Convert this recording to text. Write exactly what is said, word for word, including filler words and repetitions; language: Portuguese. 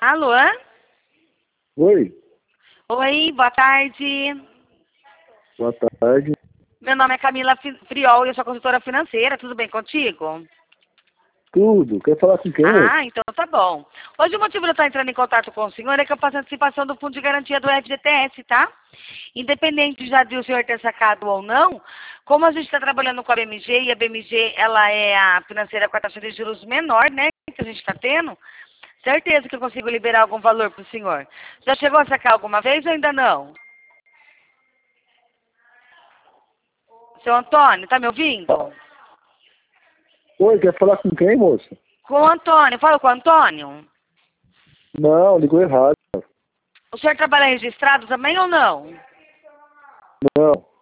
Alô? Oi, Oi, boa tarde. boa tarde. Meu nome é Camila Fi- Friol e eu sou consultora financeira. Tudo bem contigo? Tudo. Quer falar com quem, moço? Ah, então tá bom. Hoje o motivo de eu estar entrando em contato com o senhor é que eu faço antecipação do Fundo de Garantia do F G T S, tá? Independente já de o senhor ter sacado ou não, como a gente está trabalhando com a B M G e a B M G ela é a financeira com a taxa de juros menor, né, que a gente está tendo, certeza que eu consigo liberar algum valor para o senhor. Já chegou a sacar alguma vez ou ainda não? Seu Antônio, tá me ouvindo? Oi, quer falar com quem, moço? Com o Antônio, fala com o Antônio. Não, ligou errado. O senhor trabalha registrado também ou não? Não.